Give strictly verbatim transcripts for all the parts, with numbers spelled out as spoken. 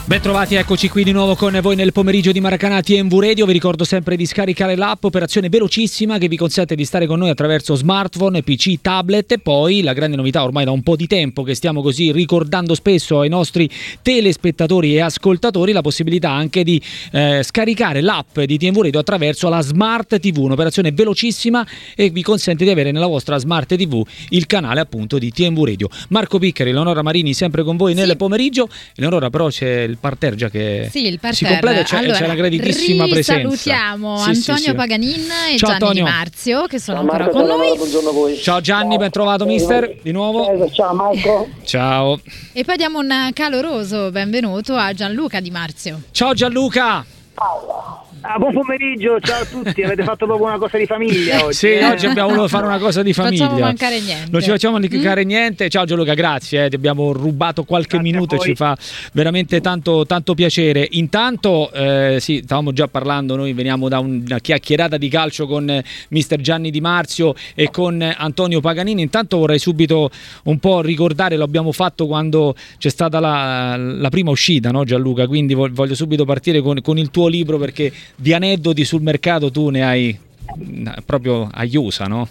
Ben trovati, eccoci qui di nuovo con voi nel pomeriggio di Maracanã T M V Radio. Vi ricordo sempre di scaricare l'app, operazione velocissima che vi consente di stare con noi attraverso smartphone, P C, tablet. E poi la grande novità, ormai da un po' di tempo che stiamo così ricordando spesso ai nostri telespettatori e ascoltatori, la possibilità anche di eh, scaricare l'app di T M V Radio attraverso la Smart T V, un'operazione velocissima e vi consente di avere nella vostra Smart T V il canale appunto di T M V Radio. Marco Piccari, Eleonora Marini sempre con voi nel sì. pomeriggio. Eleonora, però c'è il parterre già che sì, il si completa, c'è, allora, c'è la graditissima presenza. Salutiamo sì, Antonio sì, sì. Paganin e ciao, Gianni Antonio. Di Marzio che sono ciao, ancora Marco, con ciao, noi. buongiorno a voi. Ciao Gianni, ciao. Ben trovato mister, di nuovo. Ciao Marco. Ciao. E poi diamo un caloroso benvenuto a Gianluca Di Marzio. Ciao Gianluca. Ah, buon pomeriggio, ciao a tutti. Avete fatto proprio una cosa di famiglia oggi? Sì, eh? oggi abbiamo voluto fare una cosa di famiglia. Non ci facciamo mancare niente. Non ci facciamo mancare mm. niente. Ciao Gianluca, grazie, eh, ti abbiamo rubato qualche grazie minuto e ci fa veramente tanto, tanto piacere. Intanto, eh, sì, stavamo già parlando, noi veniamo da una chiacchierata di calcio con eh, mister Gianni Di Marzio e con eh, Antonio Paganini. Intanto vorrei subito un po' ricordare, lo abbiamo fatto quando c'è stata la, la prima uscita, no Gianluca? Quindi voglio subito partire con, con il tuo libro, perché di aneddoti sul mercato tu ne hai proprio a Iusa, no?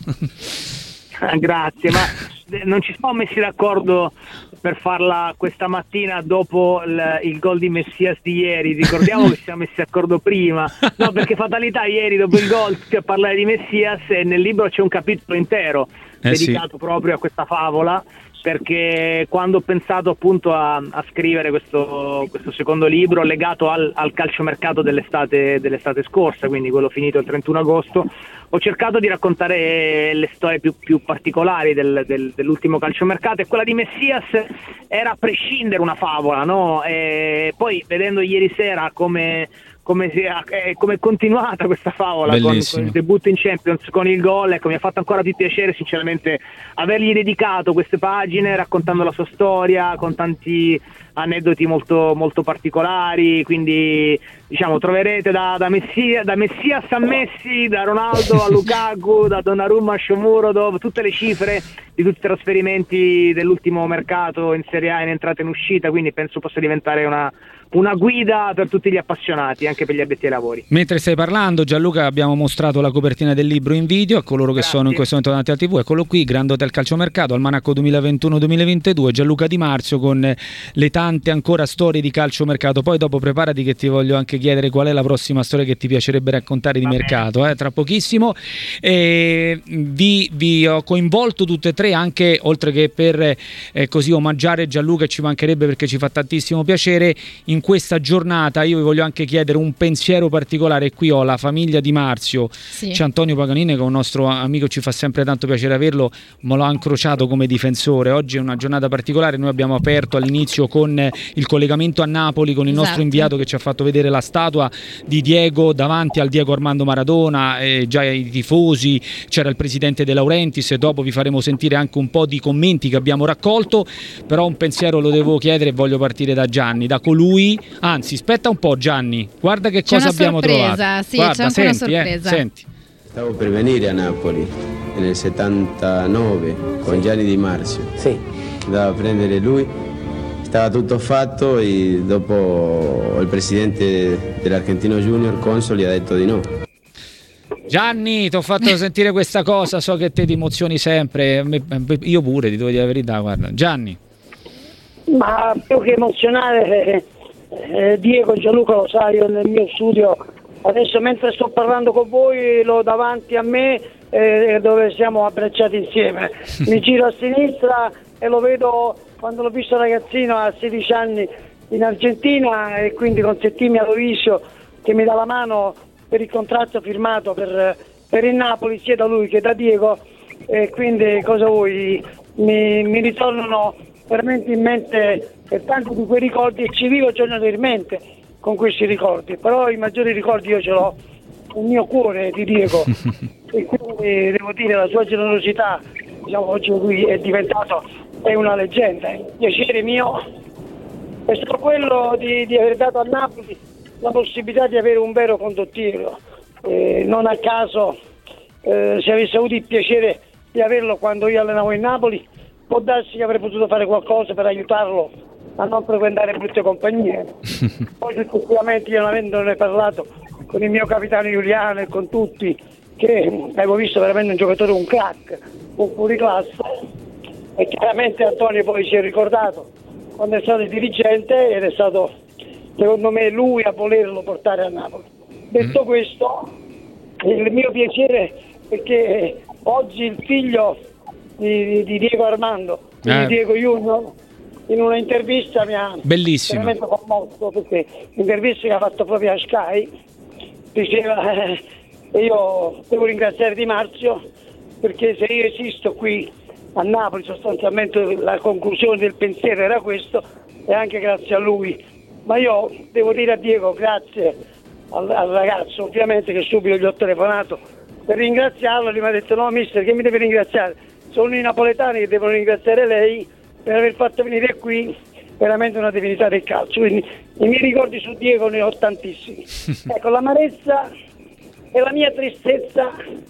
Grazie, ma non ci siamo messi d'accordo per farla questa mattina dopo il, il gol di Messias di ieri. Ricordiamo che ci siamo messi d'accordo prima, no, perché fatalità, ieri dopo il gol per parlare di Messias e nel libro c'è un capitolo intero eh dedicato sì. proprio a questa favola, perché quando ho pensato appunto a, a scrivere questo, questo secondo libro legato al, al calciomercato dell'estate, dell'estate scorsa, quindi quello finito il trentuno agosto, ho cercato di raccontare le storie più, più particolari del, del, dell'ultimo calciomercato, e quella di Messias era a prescindere una favola, no? E poi vedendo ieri sera come... come è come continuata questa favola con, con il debutto in Champions, con il gol, ecco, mi ha fatto ancora più piacere sinceramente avergli dedicato queste pagine raccontando la sua storia con tanti aneddoti molto, molto particolari. Quindi diciamo troverete da, da, Messia, da Messias a Messi, da Ronaldo a Lukaku, da Donnarumma a Shomurodov, tutte le cifre di tutti i trasferimenti dell'ultimo mercato in Serie A, in entrata e in uscita, quindi penso possa diventare una una guida per tutti gli appassionati, anche per gli addetti ai lavori. Mentre stai parlando, Gianluca, abbiamo mostrato la copertina del libro in video a coloro che Grazie. sono in questo momento davanti alla tivù. Eccolo qui, Grand Hotel Calciomercato, Almanacco duemilaventuno duemilaventidue, Gianluca Di Marzio con le tante ancora storie di calciomercato. Poi dopo preparati che ti voglio anche chiedere qual è la prossima storia che ti piacerebbe raccontare di Va mercato, eh, tra pochissimo. E vi, vi ho coinvolto tutte e tre anche, oltre che per eh, così omaggiare Gianluca, ci mancherebbe perché ci fa tantissimo piacere, in questa giornata io vi voglio anche chiedere un pensiero particolare. Qui ho la famiglia Di Marzio, sì. c'è Antonio Paganini che è un nostro amico, ci fa sempre tanto piacere averlo, ma l'ho incrociato come difensore. Oggi è una giornata particolare, noi abbiamo aperto all'inizio con il collegamento a Napoli con il esatto. nostro inviato che ci ha fatto vedere la statua di Diego davanti al Diego Armando Maradona, eh, già i tifosi, c'era il presidente De Laurentiis e dopo vi faremo sentire anche un po' di commenti che abbiamo raccolto. Però un pensiero lo devo chiedere e voglio partire da Gianni, da colui. Anzi, aspetta un po' Gianni, guarda che c'è cosa abbiamo sorpresa, trovato. Sì, guarda, c'è anche senti, una sorpresa. Eh, senti. Stavo per venire a Napoli nel settantanove con Gianni Di Marzio. Sì. Andavo a prendere lui, stava tutto fatto e dopo il presidente dell'Argentino Junior, Consoli, ha detto di no. Gianni, ti ho fatto sentire questa cosa, so che te ti emozioni sempre, io pure, ti devo dire la verità, guarda. Gianni. Ma più che emozionare, eh, eh, Diego, Gianluca lo sa, io nel mio studio adesso mentre sto parlando con voi l'ho davanti a me eh, dove siamo abbracciati insieme, mi giro a sinistra e lo vedo quando l'ho visto ragazzino a sedici anni in Argentina, e quindi con Settimi Aloisio che mi dà la mano per il contratto firmato per, per il Napoli sia da lui che da Diego, e quindi cosa vuoi, mi, mi ritornano veramente in mente per tanti di quei ricordi e ci vivo giornalmente con questi ricordi, però i maggiori ricordi io ce l'ho nel mio cuore di Diego e quindi devo dire la sua generosità, diciamo, oggi lui è diventato è una leggenda. Il piacere mio è stato quello di, di aver dato a Napoli la possibilità di avere un vero condottiero, eh, non a caso eh, se avessi avuto il piacere di averlo quando io allenavo in Napoli, può darsi che avrei potuto fare qualcosa per aiutarlo a non frequentare brutte compagnie. Poi successivamente, io non avendone parlato con il mio capitano Giuliano e con tutti, che avevo visto veramente un giocatore, un crack, un fuoriclasse, e chiaramente Antonio poi si è ricordato quando è stato il dirigente ed è stato secondo me lui a volerlo portare a Napoli. Detto mm. questo, il mio piacere è che oggi il figlio di, di Diego Armando, eh. di Diego Junior, in una intervista mi ha bellissimo veramente commosso, perché l'intervista che ha fatto proprio a Sky diceva eh, io devo ringraziare Di Marzio, perché se io esisto qui a Napoli sostanzialmente la conclusione del pensiero era questo, e anche grazie a lui. Ma io devo dire a Diego grazie al, al ragazzo, ovviamente, che subito gli ho telefonato per ringraziarlo, e mi ha detto no mister, che mi deve ringraziare? Sono i napoletani che devono ringraziare lei per aver fatto venire qui veramente una divinità del calcio. Quindi i miei ricordi su Diego ne ho tantissimi. Ecco, l'amarezza e la mia tristezza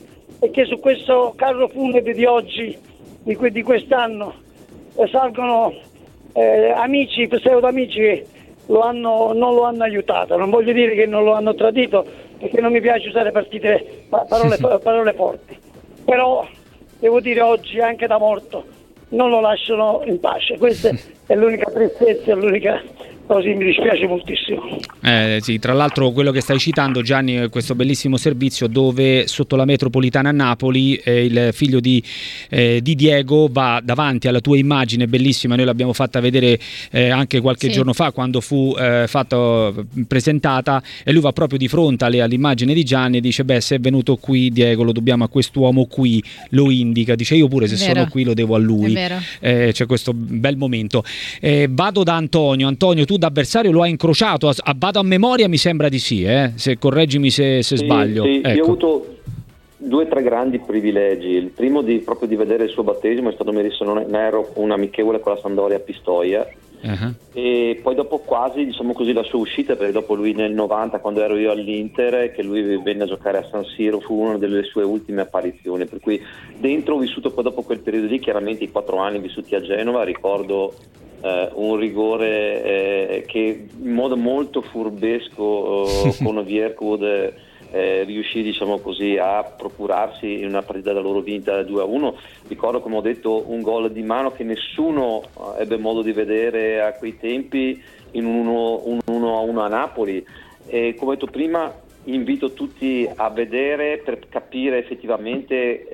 è che su questo carro funebre di oggi, di, que- di quest'anno, eh, salgono eh, amici, pseudo amici che lo hanno, non lo hanno aiutato. Non voglio dire che non lo hanno tradito, perché non mi piace usare partite, parole, parole forti, però devo dire oggi anche da morto non lo lasciano in pace. Questa è l'unica tristezza, è l'unica cosa che mi dispiace moltissimo. Eh, sì, tra l'altro quello che stai citando, Gianni, è questo bellissimo servizio dove sotto la metropolitana a Napoli eh, il figlio di, eh, di Diego va davanti alla tua immagine bellissima, noi l'abbiamo fatta vedere eh, anche qualche sì. giorno fa quando fu eh, fatto, presentata, e lui va proprio di fronte alle, all'immagine di Gianni e dice beh, se è venuto qui Diego lo dobbiamo a quest'uomo qui, lo indica, dice io pure se sono qui lo devo a lui. Eh, c'è questo bel momento. Eh, vado da Antonio. Antonio, tu da avversario lo hai incrociato, a, a, vado a memoria, mi sembra di sì, eh? Se, correggimi se, se sì, sbaglio. Sì, ecco. Io ho avuto due o tre grandi privilegi. Il primo di proprio di vedere il suo battesimo è stato, mi ero un amichevole con la Sampdoria a Pistoia, uh-huh. e poi dopo quasi, diciamo così, la sua uscita, perché dopo lui nel novanta, quando ero io all'Inter, che lui venne a giocare a San Siro, fu una delle sue ultime apparizioni, per cui dentro ho vissuto poi dopo quel periodo lì, chiaramente i quattro anni vissuti a Genova, ricordo eh, un rigore eh, che in modo molto furbesco eh, con Vierkud Eh, riuscì, diciamo così, a procurarsi in una partita da loro vinta due a uno. Ricordo, come ho detto, un gol di mano che nessuno eh, ebbe modo di vedere a quei tempi in un uno a uno a Napoli, e come ho detto prima invito tutti a vedere per capire effettivamente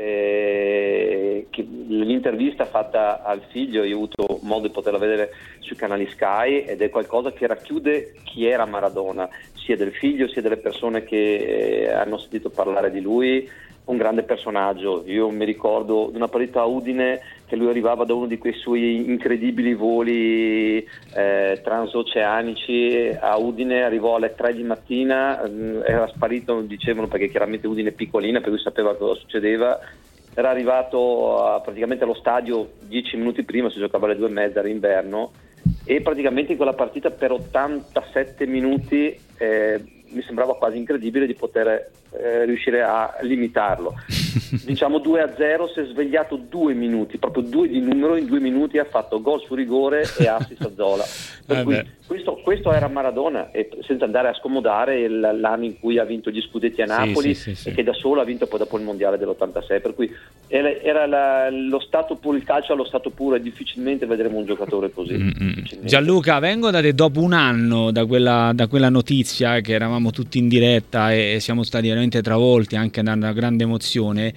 eh, che l'intervista fatta al figlio, io ho avuto modo di poterla vedere sui canali Sky, ed è qualcosa che racchiude chi era Maradona, sia del figlio sia delle persone che eh, hanno sentito parlare di lui. Un grande personaggio. Io mi ricordo di una partita a Udine che lui arrivava da uno di quei suoi incredibili voli eh, transoceanici a Udine, arrivò alle tre di mattina, mh, era sparito, dicevano, perché chiaramente Udine è piccolina, per cui sapeva cosa succedeva. Era arrivato a, praticamente allo stadio dieci minuti prima, si giocava alle due e mezza, era inverno, e praticamente in quella partita per ottantasette minuti eh, mi sembrava quasi incredibile di poter eh, riuscire a limitarlo. Diciamo due a zero, si è svegliato due minuti, proprio due di numero, in due minuti ha fatto gol su rigore e assist a Zola. Per eh cui questo, questo era Maradona, e senza andare a scomodare l'anno in cui ha vinto gli scudetti a Napoli, sì, sì, sì, sì. e che da solo ha vinto poi dopo il mondiale dell'ottantasei, per cui era, era la, lo stato puro, il calcio allo stato puro, e difficilmente vedremo un giocatore così. Mm-hmm. Gianluca, vengo da te dopo un anno da quella, da quella notizia, che eravamo tutti in diretta e siamo stati veramente travolti anche da una grande emozione.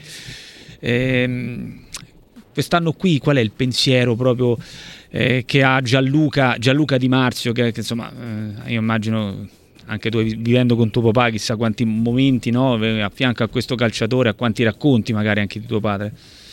Ehm, quest'anno qui qual è il pensiero proprio eh, che ha Gianluca, Gianluca Di Marzio, che, che insomma eh, io immagino anche tu vivendo con tuo papà chissà quanti momenti, no, a fianco a questo calciatore, a quanti racconti magari anche di tuo padre.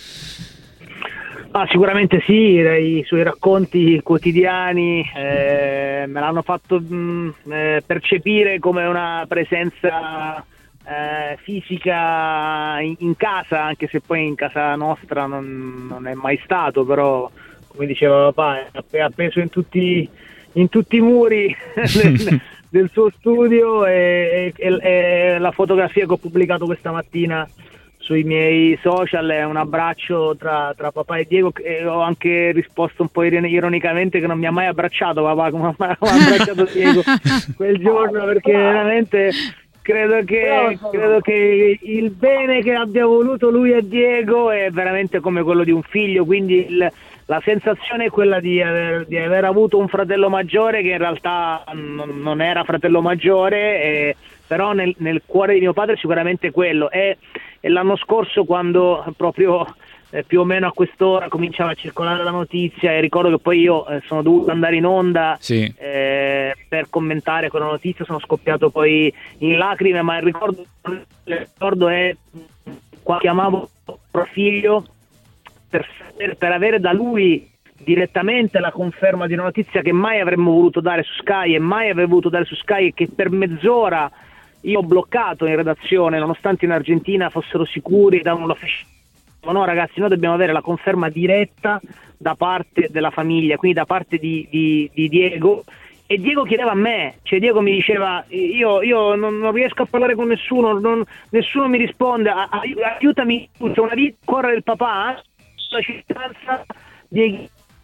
Ah, sicuramente sì, i suoi racconti quotidiani eh, me l'hanno fatto mh, eh, percepire come una presenza eh, fisica in, in casa, anche se poi in casa nostra non, non è mai stato, però come diceva papà è appeso in tutti, in tutti i muri del, del suo studio, e, e, e la fotografia che ho pubblicato questa mattina sui miei social è un abbraccio tra, tra papà e Diego, e ho anche risposto un po' ironicamente che non mi ha mai abbracciato papà come ha abbracciato Diego quel giorno, perché veramente credo che, credo che il bene che abbia voluto lui a Diego è veramente come quello di un figlio, quindi il, la sensazione è quella di aver, di aver avuto un fratello maggiore che in realtà non, non era fratello maggiore, e, però nel, nel cuore di mio padre sicuramente quello. E, e l'anno scorso, quando proprio eh, più o meno a quest'ora cominciava a circolare la notizia, e ricordo che poi io eh, sono dovuto andare in onda sì. eh, per commentare quella notizia, sono scoppiato poi in lacrime, ma il ricordo, il ricordo è quando chiamavo figlio per, per avere da lui direttamente la conferma di una notizia che mai avremmo voluto dare su Sky e mai avrei voluto dare su Sky, e che per mezz'ora io ho bloccato in redazione, nonostante in Argentina fossero sicuri, davano la ma no ragazzi, noi dobbiamo avere la conferma diretta da parte della famiglia, quindi da parte di, di, di Diego. E Diego chiedeva a me, cioè Diego mi diceva io, io non, non riesco a parlare con nessuno, non, nessuno mi risponde, aiutami, c'è una vita, corre il papà, la cittadinanza Diego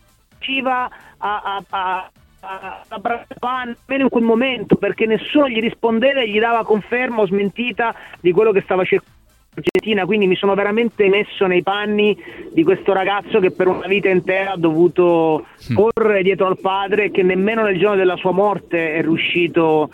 a, a, a, a abbracciare almeno in quel momento, perché nessuno gli rispondeva e gli dava conferma o smentita di quello che stava cercando Argentina. Quindi mi sono veramente messo nei panni di questo ragazzo che per una vita intera ha dovuto correre dietro al padre, e che nemmeno nel giorno della sua morte è riuscito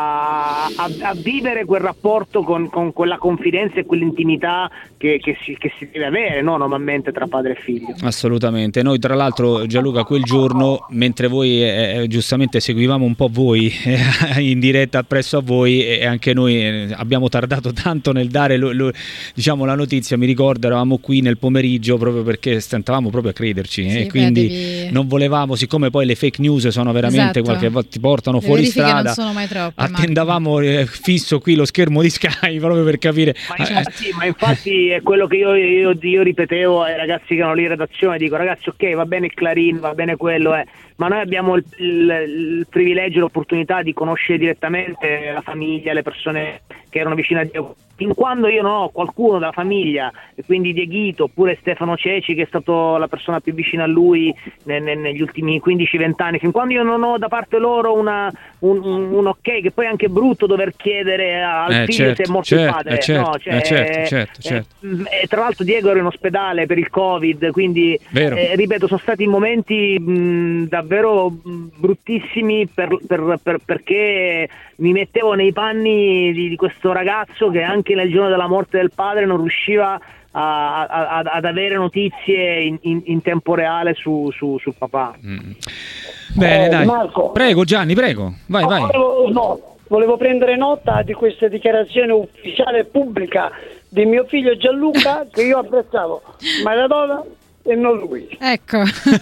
a, a, a vivere quel rapporto con, con quella confidenza e quell'intimità che, che, si, che si deve avere, no, normalmente tra padre e figlio. Assolutamente. Noi tra l'altro, Gianluca, quel giorno, mentre voi eh, giustamente seguivamo un po' voi eh, in diretta presso a voi, e anche noi eh, abbiamo tardato tanto nel dare lo, lo, diciamo la notizia, mi ricordo eravamo qui nel pomeriggio proprio perché stentavamo proprio a crederci, e eh, quindi devi... non volevamo, siccome poi le fake news sono veramente, esatto, qualche volta ti portano le fuori strada, non sono mai troppe, attendavamo eh, fisso qui lo schermo di Sky proprio per capire. Ma infatti, ma infatti è quello che io, io, io ripetevo ai ragazzi che erano lì in redazione, dico ragazzi, ok, va bene il Clarin, va bene quello, eh, ma noi abbiamo il, il, il privilegio, l'opportunità di conoscere direttamente la famiglia, le persone che erano vicine a Dio. Fin quando io non ho qualcuno della famiglia, e quindi Dieghito oppure Stefano Ceci, che è stato la persona più vicina a lui ne, ne, negli ultimi quindici venti anni, fin quando io non ho da parte loro una, un, un, un ok, che poi è anche brutto dover chiedere al eh, figlio certo, se è morto certo, il padre, eh, certo, no, cioè, eh, certo, certo, certo. Eh, e tra l'altro Diego era in ospedale per il Covid, quindi eh, ripeto, sono stati momenti mh, davvero bruttissimi per, per, per, perché mi mettevo nei panni di, di questo ragazzo che anche nel giorno della morte del padre non riusciva a, a, ad avere notizie in, in, in tempo reale su, su, sul papà. Mm. Bene, eh, dai. Marco, prego Gianni, prego, vai, vai. Volevo, no, volevo prendere nota di questa dichiarazione ufficiale e pubblica di mio figlio Gianluca, che io apprezzavo Maradona e non lui. Ecco.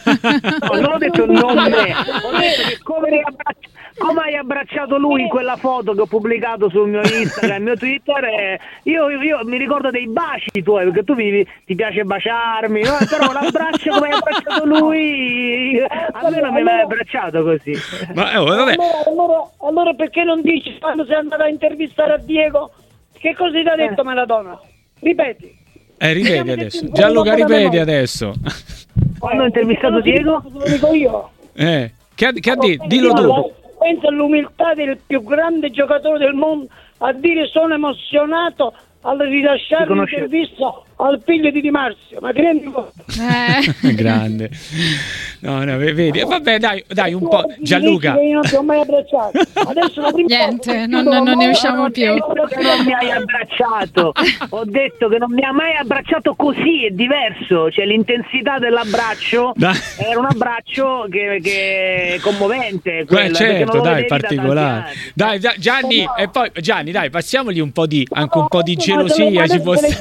No, non ho detto non me, ho detto che come hai, abbracci- come hai abbracciato lui in quella foto che ho pubblicato sul mio Instagram, il mio Twitter, eh, io, io, io mi ricordo dei baci tuoi, perché tu mi, ti piace baciarmi, no? Però l'abbraccio come hai abbracciato lui, a me non mi hai mai abbracciato così. Ma, oh, vabbè. Allora, allora, allora perché non dici quando sei andato a intervistare a Diego che cosa ti ha detto eh. Maradona? Ripeti. Eh, ripeti adesso, Gianluca, ripeti adesso. Quando ho intervistato Diego? Lo dico io. Eh, che ha, che ha detto? Dillo tu. Penso all'umiltà del più grande giocatore del mondo a dire sono emozionato al rilasciare l'intervista al figlio di Di Marzio, ma ti rendi conto? Eh. Grande. No, no, vedi. Vabbè, dai, dai un po'. Gianluca. Io non ti ho mai abbracciato. Adesso la prima Niente, non, non, non ne usciamo più. Ho detto che non mi hai abbracciato. Ho detto che non mi ha mai abbracciato così, è diverso. Cioè l'intensità dell'abbraccio dai. Era un abbraccio che, che è commovente. Quello, certo, dai, particolare. Dai, dai, Gianni, no. E poi Gianni, dai, passiamogli un po' di anche un po' di gelosia. Ci fosse.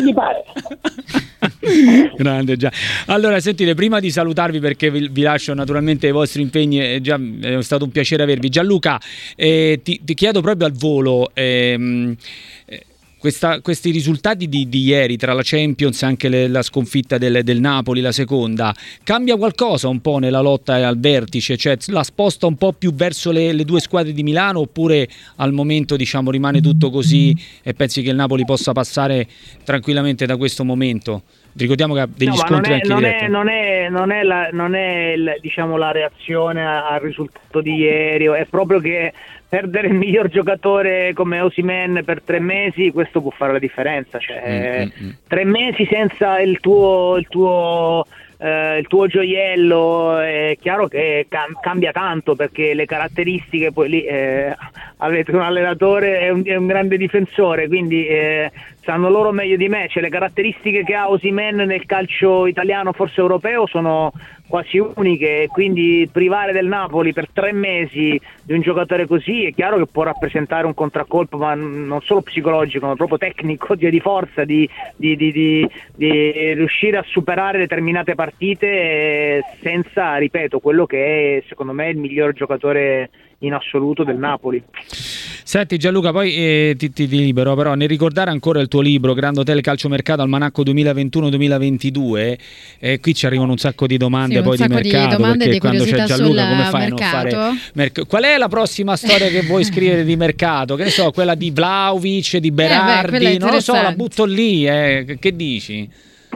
Grande già. Allora sentite, prima di salutarvi perché vi, vi lascio naturalmente ai vostri impegni, è, già, è stato un piacere avervi. Gianluca, eh, ti, ti chiedo proprio al volo, ehm, Questa, questi risultati di, di ieri tra la Champions e anche le, la sconfitta del, del Napoli, la seconda, cambia qualcosa un po' nella lotta al vertice? Cioè la sposta un po' più verso le, le due squadre di Milano, oppure al momento diciamo rimane tutto così e pensi che il Napoli possa passare tranquillamente da questo momento? Ricordiamo che ha degli no, scontri anche non diretti. È, non è, non è, la, non è il, diciamo, la reazione al risultato di ieri, è proprio che perdere il miglior giocatore come Osimhen per tre mesi, questo può fare la differenza. Cioè, mm, mm, mm. Tre mesi senza il tuo, il tuo eh, il tuo gioiello, è chiaro che cam- cambia tanto, perché le caratteristiche, poi lì eh, avete un allenatore e un, è un grande difensore, quindi eh, sanno loro meglio di me, cioè le caratteristiche che ha Osimhen nel calcio italiano, forse europeo, sono quasi uniche, quindi privare del Napoli per tre mesi di un giocatore così è chiaro che può rappresentare un contraccolpo, ma non solo psicologico, ma proprio tecnico, di, di forza, di, di, di, di, di riuscire a superare determinate partite senza, ripeto, quello che è secondo me il miglior giocatore in assoluto del Napoli. Senti Gianluca, poi eh, ti, ti, ti libero, però nel ricordare ancora il tuo libro Grand Hotel Calciomercato Almanacco duemilaventuno duemilaventidue, eh, qui ci arrivano un sacco di domande, sì, poi di mercato, di domande, perché di quando c'è Gianluca come fai mercato. a non fare merc- qual è la prossima storia che vuoi scrivere di mercato? Che ne so, quella di Vlahovic, di Berardi, eh beh, non lo so, la butto lì, eh. Che dici?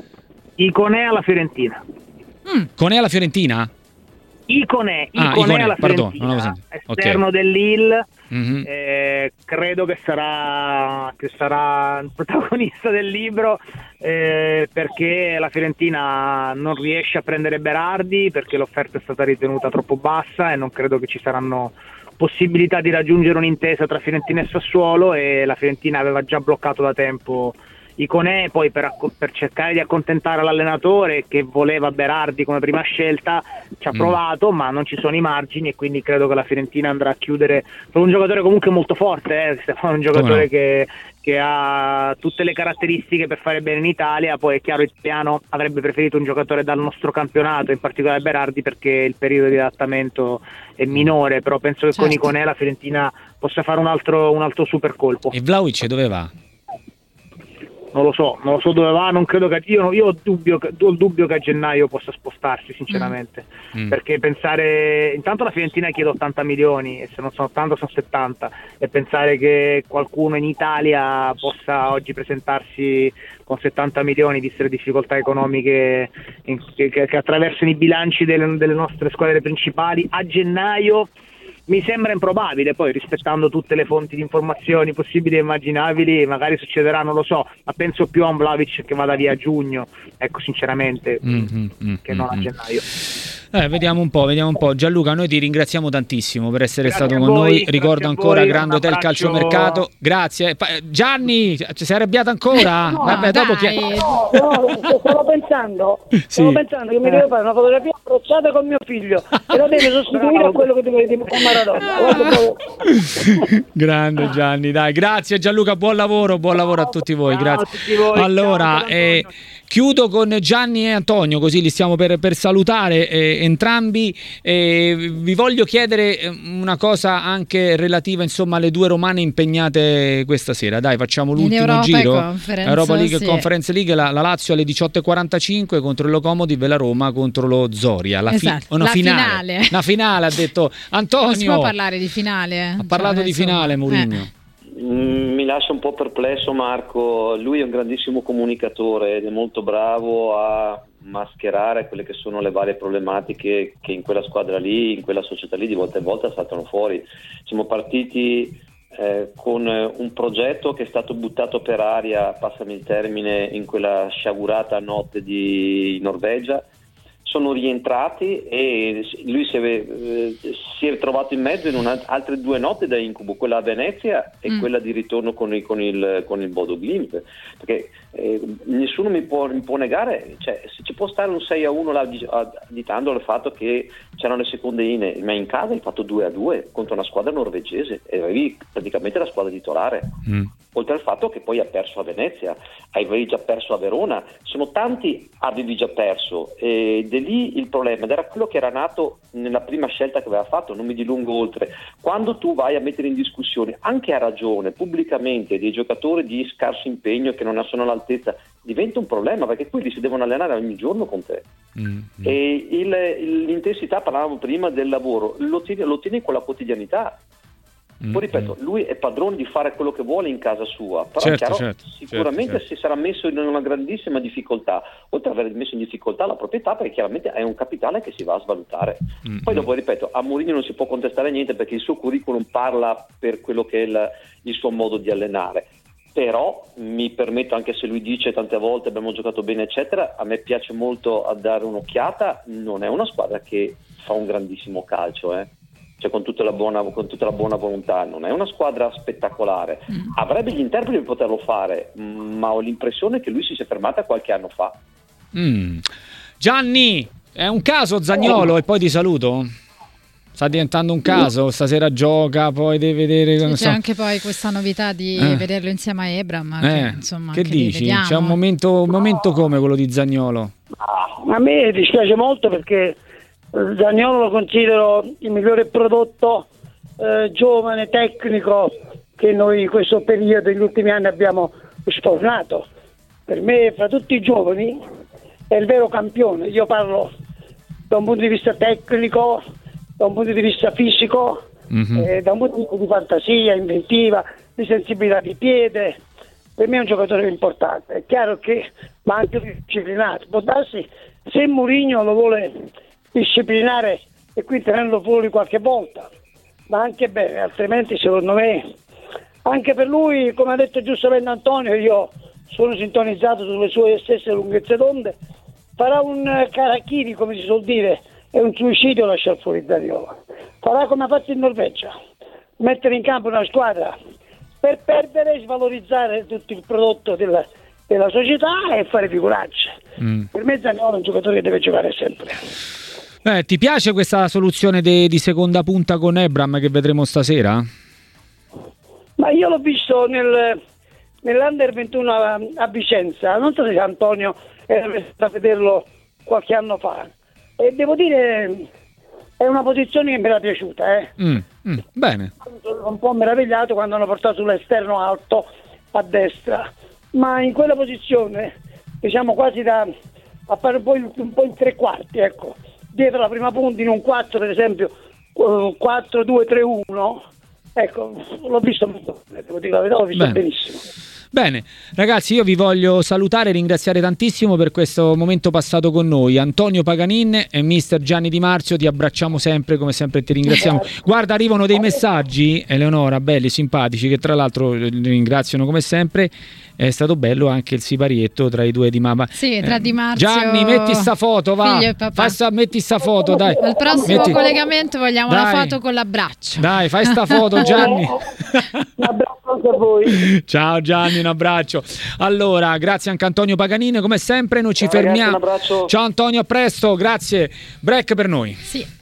Iconè alla Fiorentina. Mm. Conè alla Fiorentina? Iconè, ah, Iconè, Iconè alla pardon, Fiorentina, esterno okay. dell'Il, mm-hmm. eh, credo che sarà, che sarà il protagonista del libro, eh, perché la Fiorentina non riesce a prendere Berardi, perché l'offerta è stata ritenuta troppo bassa e non credo che ci saranno possibilità di raggiungere un'intesa tra Fiorentina e Sassuolo, e la Fiorentina aveva già bloccato da tempo Iconè, poi per, per cercare di accontentare l'allenatore che voleva Berardi come prima scelta ci ha provato, mm. ma non ci sono i margini, e quindi credo che la Fiorentina andrà a chiudere per un giocatore comunque molto forte, eh? Stefano, un giocatore no. che, che ha tutte le caratteristiche per fare bene in Italia. Poi è chiaro, il piano avrebbe preferito un giocatore dal nostro campionato, in particolare Berardi, perché il periodo di adattamento è minore, però penso che certo. con Iconè la Fiorentina possa fare un altro, un altro super colpo. E Vlahovic dove va? Non lo so, non lo so dove va, non credo che io, io ho, dubbio, ho il dubbio che a gennaio possa spostarsi, sinceramente, mm. perché pensare, intanto la Fiorentina chiede ottanta milioni, e se non sono ottanta sono settanta, e pensare che qualcuno in Italia possa oggi presentarsi con settanta milioni, viste le difficoltà economiche in, che, che attraversano i bilanci delle, delle nostre squadre principali a gennaio, mi sembra improbabile. Poi, rispettando tutte le fonti di informazioni possibili e immaginabili, magari succederà, non lo so, ma penso più a un Vlahovic che vada via a giugno, ecco, sinceramente, mm-hmm, che mm-hmm. non a gennaio. Eh, vediamo un po', vediamo un po'. Gianluca, noi ti ringraziamo tantissimo per essere grazie stato con voi, noi. Ricordo ancora voi, Grand Hotel Calciomercato. Grazie. Gianni, ci sei arrabbiato ancora? No, Vabbè, dopo chi... no, no, stavo pensando, sì. stavo pensando che mi devo fare una fotografia approcciata con mio figlio e lo devi sostituire a quello che ti vedi con Maradona. Grande Gianni, dai, grazie Gianluca, buon lavoro, buon lavoro a tutti voi. Grazie. Tutti voi. Allora, ciao, eh, chiudo con Gianni e Antonio, così li stiamo per, per salutare eh, entrambi. Eh, vi voglio chiedere una cosa anche relativa, insomma, alle due romane impegnate questa sera. Dai, facciamo l'ultimo Europa giro. Conference, Europa League sì. e Conference League, la, la Lazio alle diciotto e quarantacinque contro il Lokomotiv e la Roma contro lo Zoria. La, fi- esatto. una la finale. finale. Una finale, ha detto Antonio. Non si può parlare di finale. Ha parlato cioè, di finale, Mourinho. Eh. Mi lascia un po' perplesso Marco, lui è un grandissimo comunicatore ed è molto bravo a mascherare quelle che sono le varie problematiche che in quella squadra lì, in quella società lì di volta in volta saltano fuori. Siamo partiti eh, con un progetto che è stato buttato per aria, passami il termine, in quella sciagurata notte di Norvegia. Sono rientrati e lui si è, eh, si è trovato in mezzo in una, altre due notti da incubo, quella a Venezia e mm. quella di ritorno con il, con il, con il Bodo Glimt, perché eh, nessuno mi può, mi può negare, cioè, se ci può stare un sei a uno là, additando il fatto che c'erano le seconde linee, ma in casa hai fatto due a due contro una squadra norvegese e avevi praticamente la squadra titolare. Mm. Oltre al fatto che poi ha perso a Venezia, avevi già perso a Verona, sono tanti avevi già perso, ed è lì il problema, ed era quello che era nato nella prima scelta che aveva fatto, non mi dilungo oltre. Quando tu vai a mettere in discussione, anche a ragione, pubblicamente, dei giocatori di scarso impegno che non sono all'altezza, diventa un problema, perché quelli si devono allenare ogni giorno con te. Mm-hmm. E il, il, l'intensità, parlavamo prima del lavoro, lo tieni, lo tieni con la quotidianità. Poi ripeto, lui è padrone di fare quello che vuole in casa sua, però certo, chiaro, certo, sicuramente certo, certo. si sarà messo in una grandissima difficoltà, oltre ad aver messo in difficoltà la proprietà, perché chiaramente è un capitale che si va a svalutare. Mm-hmm. Poi dopo, ripeto, a Mourinho non si può contestare niente, perché il suo curriculum parla per quello che è il, il suo modo di allenare. Però mi permetto, anche se lui dice tante volte abbiamo giocato bene eccetera, a me piace molto a dare un'occhiata, non è una squadra che fa un grandissimo calcio, eh. Cioè, con tutta la buona, con tutta la buona volontà, non è una squadra spettacolare, mm. avrebbe gli interpreti per poterlo fare, ma ho l'impressione che lui si sia fermata qualche anno fa. mm. Gianni, è un caso Zaniolo? Oh. E poi ti saluto. Sta diventando un caso, stasera gioca, poi deve vedere. Sì, c'è so. anche poi questa novità di eh. vederlo insieme a Ebram. Eh. Che, insomma, che dici? C'è un momento, un momento come quello di Zaniolo? A me dispiace molto, perché Zaniolo lo considero il migliore prodotto eh, giovane, tecnico che noi in questo periodo, negli ultimi anni, abbiamo sfornato. Per me, fra tutti i giovani, è il vero campione. Io parlo da un punto di vista tecnico, da un punto di vista fisico, mm-hmm. eh, da un punto di vista di fantasia, inventiva, di sensibilità di piede. Per me è un giocatore importante. È chiaro che va anche disciplinato. Può darsi, se Mourinho lo vuole disciplinare e qui tenerlo fuori qualche volta, ma anche bene, altrimenti secondo me, anche per lui, come ha detto giustamente Antonio, io sono sintonizzato sulle sue stesse lunghezze d'onde, farà un Karachiri, come si suol dire, è un suicidio lasciare fuori Zaniolo. Farà come ha fatto in Norvegia, mettere in campo una squadra per perdere e svalorizzare tutto il prodotto della, della società e fare figuracce. Mm. Per me Zaniolo è un giocatore che deve giocare sempre. Eh, ti piace questa soluzione de, di seconda punta con Ebram che vedremo stasera? Ma io l'ho visto nel, nell'Under ventuno a, a Vicenza, non so se Antonio era a vederlo qualche anno fa, e devo dire è una posizione che mi era piaciuta. Eh. Mm, mm, bene. Sono un po' meravigliato quando hanno portato sull'esterno alto a destra, ma in quella posizione, diciamo quasi da a fare un po' in, un po' in tre quarti, ecco. Dietro la prima punta in un quattro, per esempio quattro due tre uno, ecco, l'ho visto molto bene, devo dire la verità, l'ho visto bene. Benissimo. Bene, ragazzi, io vi voglio salutare e ringraziare tantissimo per questo momento passato con noi. Antonio Paganin e mister Gianni Di Marzio, ti abbracciamo sempre, come sempre ti ringraziamo. Guarda, arrivano dei messaggi, Eleonora, belli, simpatici, che tra l'altro ringraziano come sempre. È stato bello anche il siparietto tra i due di mamma. Sì, tra Di Marzio. Gianni, metti sta foto, va. Fai sta, metti sta foto, dai. Al prossimo metti. collegamento vogliamo dai. la foto con l'abbraccio. Dai, fai sta foto, Gianni. Un abbraccio anche a voi. Ciao Gianni, un abbraccio. Allora, grazie anche a Antonio Paganin, come sempre noi ci Ciao, fermiamo. Ragazzi, un abbraccio. Ciao Antonio, a presto, grazie. Break per noi. Sì.